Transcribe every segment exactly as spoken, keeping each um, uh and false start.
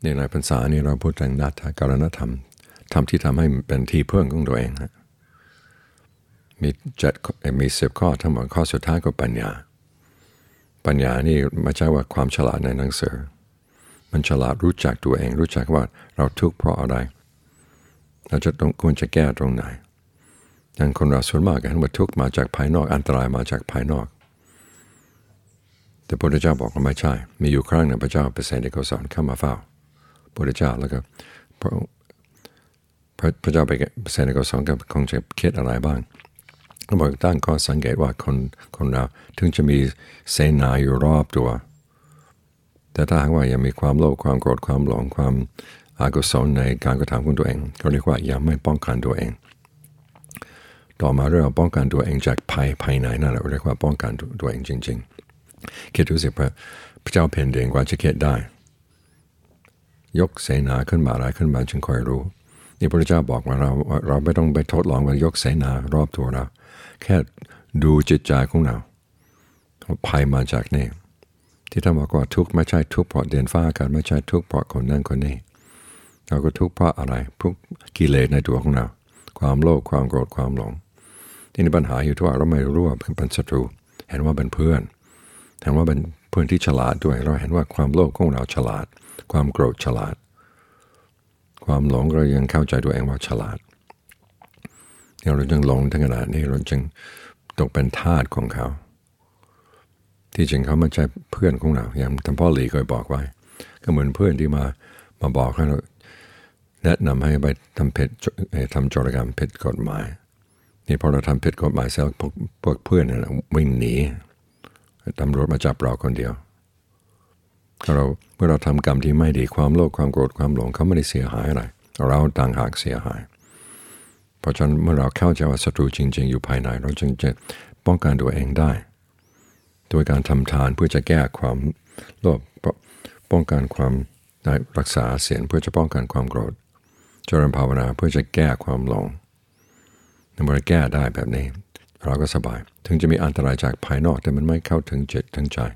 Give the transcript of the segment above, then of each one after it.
ในหลายภาษานี่เราพูดถึงนัตถการณธรรมธรรมที่ทำให้เป็นที่พึ่งของตัวเองฮะมีเจ็ดมีสิบข้อทั้งหมดข้อสุดท้ายก็ปัญญาปัญญานี่ไม่ใช่ว่าความฉลาดในหนังสือมันฉลาดรู้จักตัวเองรู้จักว่าเราทุกข์เพราะอะไรเราจะต้องควรจะแก้ตรงไหนอย่างคนเราส่วนมากเห็นว่าทุกข์มาจากภายนอกอันตรายมาจากภายนอกแต่พระพุทธเจ้าบอกว่าไม่ใช่มีอยู่ครั้งหนึ่งพระเจ้าเปรตในโกศลเข้ามาเฝ้าพระพุทธเจ้าแล้วก็พระพระเจ้าเปรตในโกศลก็คงจะคิดอะไรบ้างก็บอกตั้งข้อสังเกตว่าคนคนเราถึงจะมีเสนาอยู่รอบตัวแต่ถ้าหากว่ายังมีความโลภความโกรธความหลงความอกุศลในการกระทำของตัวเองก็เรียกว่ายังไม่ป้องกันตัวเองต่อมาเรื่องป้องกันตัวเองจากภัยภายในนั่นแหละเรียกว่าป้องกันตัวเองจริงๆคิดดูสิพระพระเจ้าแผ่นดินกว่าจะคิดได้ยกเสนาขึ้นมาอะไรขึ้นมาจึงค่อยรู้นี่พระเจ้าบอกว่าเราเราไม่ต้องไปทดลองว่ายกเสนารอบตัวเราแค่ดูจิตใจของเราภัยมาจากนี่ที่ท่านบอกว่าทุกข์ไม่ใช่ทุกข์เพราะเดินฟ้าอากาศไม่ใช่ทุกข์เพราะคนนั่นคนนี้เราก็ทุกข์เพราะอะไรพวกกิเลสในตัวของเราความโลภความโกรธความหลงที่นี่ปัญหาอยู่ที่ว่าเราไม่รู้ว่าเป็นศัตรูเห็นว่าเป็นเพื่อนเห็นว่าเป็นเพื่อนที่ฉลาดด้วยเราเห็นว่าความโลภของเราฉลาดความโกรธฉลาดความหลงเรายังเข้าใจตัวเองว่าฉลาดเราจึงหลงทั้งขนาดนี้เราจึงตกเป็นทาสของเขาที่จริงเขาไม่ใช่เพื่อนของเราอย่างท่านพ่อหลีเคยบอกไว้ก็เหมือนเพื่อนที่มามาบอกให้เราแนะนำให้ไปทำผิดทำโจรกรรมผิดกฎหมายนี่พอเราทำผิดกฎหมายเสร็จพวกพวกเพื่อนเนี่ยวิ่งหนีตำรวจมาจับเราคนเดียวเราเมื่อเราทำกรรมที่ไม่ดีความโลภความโกรธความหลงเขาไม่ได้เสียหายอะไรเราต่างหากเสียหายเพราะฉะนั้นเมื่อเราเข้าใจว่าศัตรูจริงๆอยู่ภายในเราจึงจะป้องกันตัวเองได้โดยการทำทานเพื่อจะแก้ความโลภป้องกันความรักษาศีลเพื่อจะป้องกันความโกรธเจริญภาวนาเพื่อจะแก้ความหลงเมื่อแก้ได้แบบนี้เราก็สบายถึงจะมีอันตรายจากภายนอกแต่มันไม่เข้าถึงจิตถึงใจ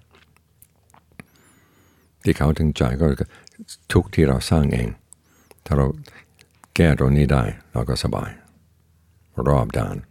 ที่เข้าถึงใจก็ทุกข์ที่เราสร้างเองถ้าเราแก้ตรงนี้ได้เราก็สบายรอบด้าน